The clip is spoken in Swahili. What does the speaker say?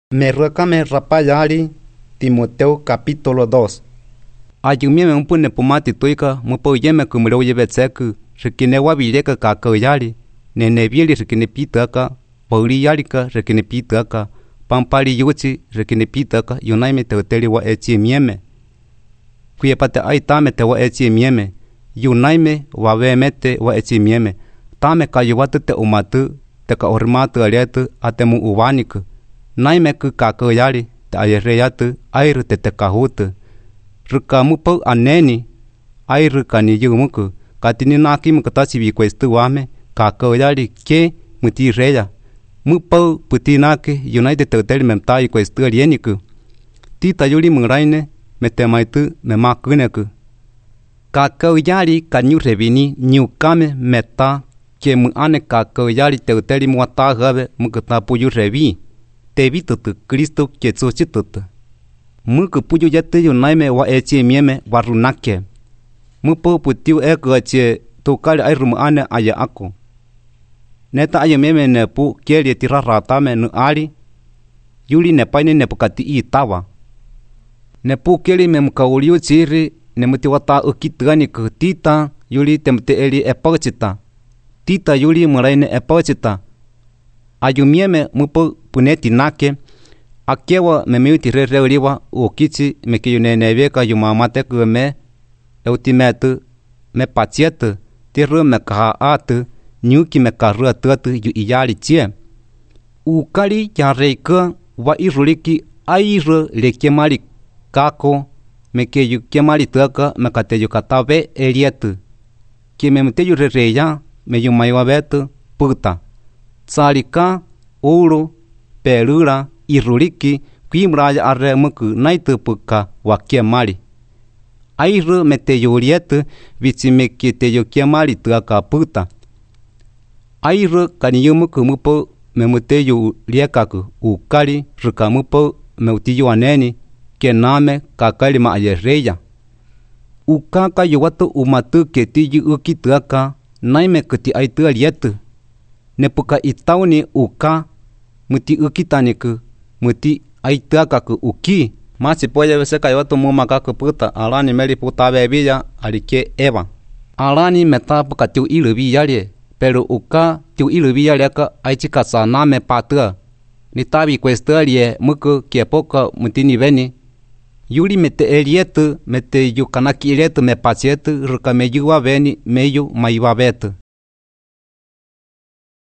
Me ruecame rapayari Timoteo capítulo 2. Ayumieme un pune pumati tuika mupo yeme kumuro yebetseku rikine wabileka kakoyari nene bieli rikine pitaka pauli yarika rikine pitaka pampari yuchi rikine pitaka yunaime teuteli wa echi mieme kuyepate aitame te wa echi mieme yunaime wa vemete wa echi mieme tame kayuwatu te umatu te ka ormatu aliatu atemu uwaniku naime ku kakoyari te ayereyatu airu te kahutu ruka mupo aneni airu kani yumuku katini naki mukatachi bikwestu wame kakoyari ke muti reya mupo putinaki united teuteli memtai kwestu alieniku tita yuri muraine metemaitu memakuneku kakoyari kanyurebini nyukame meta ke muane kakoyari teuteli muata gabe mukatapu yurebi tebitutu Kristo ketsochitutu muku puyu yate yunaime wa echi mieme warunake mupo putiu ekoche tukali airum ane aya ako neta aya mieme ne pu keli tiraratame nu ali yuli ne paine ne pukati itawa ne pu keli memkauliu chiri ne mutiwata ukitgani kutita yuli temte eli epochita tita yuli muraine epochita ayumieme mupo puneti nake akewa memiuti rereuriwa ukichi mekiyunenebeka yumamate kume eutimetu me pachietu tiru mekaatu nyuki mekarua tuatu yu iyali chie ukali yareika wa iruliki airu lekemali kako mekeyu kemali tuaka mekateyu katabe elietu kimemuteyu rereya meyumaiwa betu puta tsarika uru perura iruliki kwimraya aremuku naitu puka wakiemali airu meteyurietu bichimekiteyo kiemali tuaka puta airu kaniyumuku mupo memuteyu liekaku ukali rukamupo meutiyu aneni kename kakalima ayereya ukaka yuwatu umatu ketiyu ukituaka naime kuti aitu alietu nepuka itauni uka muti ukitaniku muti aitakaku uki masi poye veseka yoto mumakaku puta alani meli puta bebilla alike eva alani meta puka tiu ilubi yalie pero uka tiu ilubi yaliaka aichika saname patua nitabi questelie muku kiepoka mutini veni yuli mete elietu mete yukanaki elietu me pachietu rukameyuwa veni meyu maiwa betu